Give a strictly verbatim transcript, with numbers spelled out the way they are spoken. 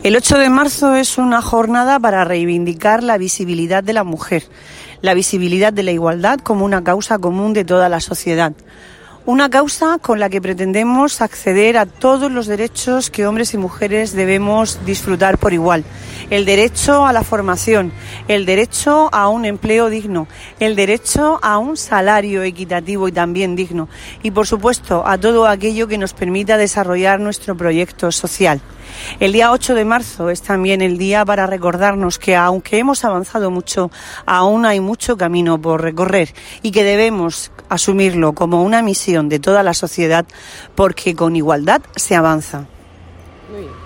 El ocho de marzo es una jornada para reivindicar la visibilidad de la mujer, la visibilidad de la igualdad como una causa común de toda la sociedad. Una causa con la que pretendemos acceder a todos los derechos que hombres y mujeres debemos disfrutar por igual. El derecho a la formación, el derecho a un empleo digno, el derecho a un salario equitativo y también digno. Y, por supuesto, a todo aquello que nos permita desarrollar nuestro proyecto social. El día ocho de marzo es también el día para recordarnos que, aunque hemos avanzado mucho, aún hay mucho camino por recorrer y que debemos asumirlo como una misión de toda la sociedad, porque con igualdad se avanza. Muy bien.